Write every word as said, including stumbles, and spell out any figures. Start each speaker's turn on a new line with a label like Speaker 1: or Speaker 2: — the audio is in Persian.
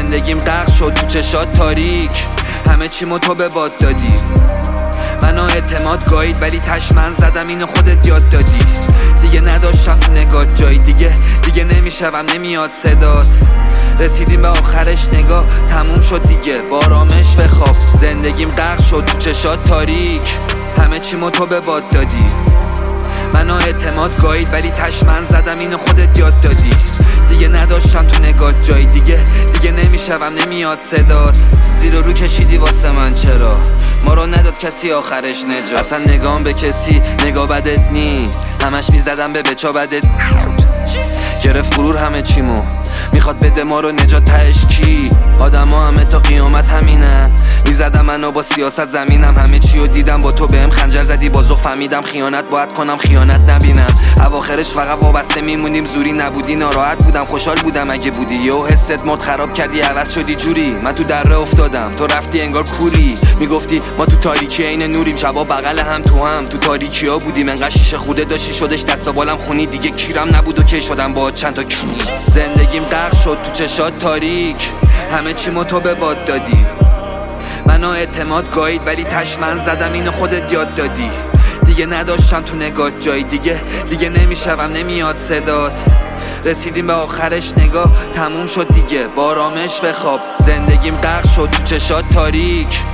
Speaker 1: زندگیم غرق شد تو چشات تاریک، همه چیمو تو به باد دادی. منو اعتماد گاید ولی تش من زدم اینو خودت یاد دادی. دیگه نداشتم تو نگات جای دیگه، دیگه نمیشوم نمیاد صدات. رسیدیم به آخرش نگاه تموم شد دیگه، با آرامش بخواب. زندگیم غرق شد تو چشات تاریک، همه چیمو تو به باد دادی. منو اعتماد گاید ولی تش من زدم اینو خودت یاد دادی. دیگه نداشتم تو نگات جای دیگه، دیگه نمیشوم نمیاد صدات. زیر و رو کشیدی واسه من چرا؟ ما رو نداد کسی آخرش نجات. اصلا نگام به کسی نگاه بدت نی، همش میزدم به بچا بدت. گرفت غرور همه چیمو، میخواد بده ما رو نجات. تهش کی؟ آدم ها همه تا قیامت همینن. میزدم منو با سیاست زمینم، همه چی رو دیدم با تو بهم خنجر زدی. با ذوق فهمیدم خیانت باید کنم خیانت نبینم. اواخرش فقط وابسته میمونیم، زوری نبودی ناراحت بودم خوشحال بودم اگه بودی. یهو حست مد خراب کردی عوض شدی جوری. من تو دره افتادم تو رفتی انگار کوری. میگفتی ما تو تاریکی عین نوریم، شبا بغل هم تو هم تو تاریکی ها بودیم. انقدر شیشه خوده داشتی شدش دست بالم خونی. دیگه کیرم نبود و کی شدم با چند تا کونی. زندگیم غرق شد تو چشات تاریک، همه چیمو تو به باد دادی. منو اعتماد گاید ولی تش من زدم اینو خودت یاد دادی. دیگه نداشتم تو نگات جای دیگه، دیگه نمیشوم نمیاد صدات. رسیدیم به آخرش نگاه تموم شد دیگه، با آرامش بخواب. زندگیم غرق شد تو چشات تاریک،